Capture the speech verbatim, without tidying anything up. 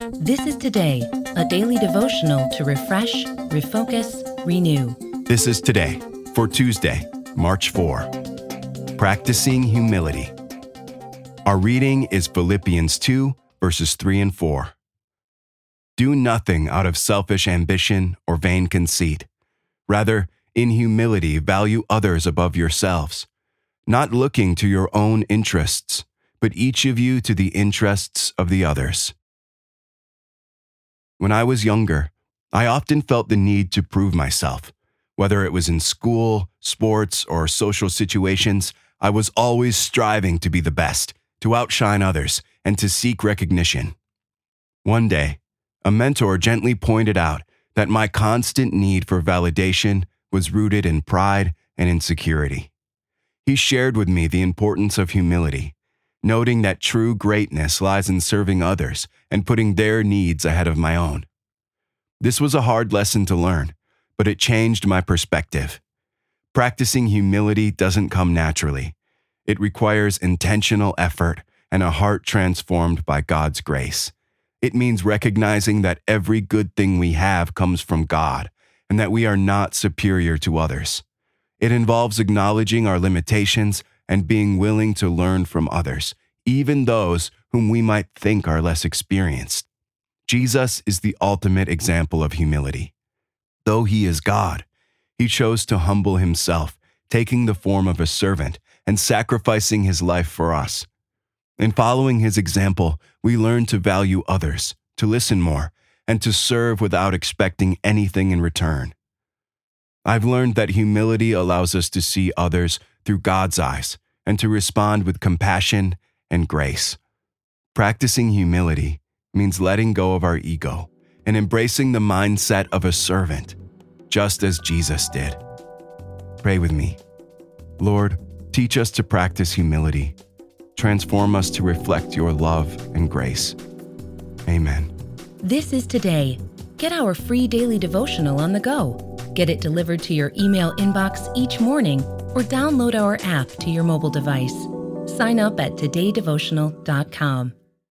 This is Today, a daily devotional to refresh, refocus, renew. This is Today for Tuesday, March fourth. Practicing humility. Our reading is Philippians two, verses three and four. Do nothing out of selfish ambition or vain conceit. Rather, in humility, value others above yourselves, not looking to your own interests, but each of you to the interests of the others. When I was younger, I often felt the need to prove myself. Whether it was in school, sports, or social situations, I was always striving to be the best, to outshine others, and to seek recognition. One day, a mentor gently pointed out that my constant need for validation was rooted in pride and insecurity. He shared with me the importance of humility, noting that true greatness lies in serving others and putting their needs ahead of my own. This was a hard lesson to learn, but it changed my perspective. Practicing humility doesn't come naturally. It requires intentional effort and a heart transformed by God's grace. It means recognizing that every good thing we have comes from God and that we are not superior to others. It involves acknowledging our limitations and being willing to learn from others, even those whom we might think are less experienced. Jesus is the ultimate example of humility. Though he is God, he chose to humble himself, taking the form of a servant and sacrificing his life for us. In following his example, we learn to value others, to listen more, and to serve without expecting anything in return. I've learned that humility allows us to see others through God's eyes and to respond with compassion and grace. Practicing humility means letting go of our ego and embracing the mindset of a servant, just as Jesus did. Pray with me. Lord, teach us to practice humility. Transform us to reflect your love and grace. Amen. This is Today. Get our free daily devotional on the go. Get it delivered to your email inbox each morning or download our app to your mobile device. Sign up at today devotional dot com.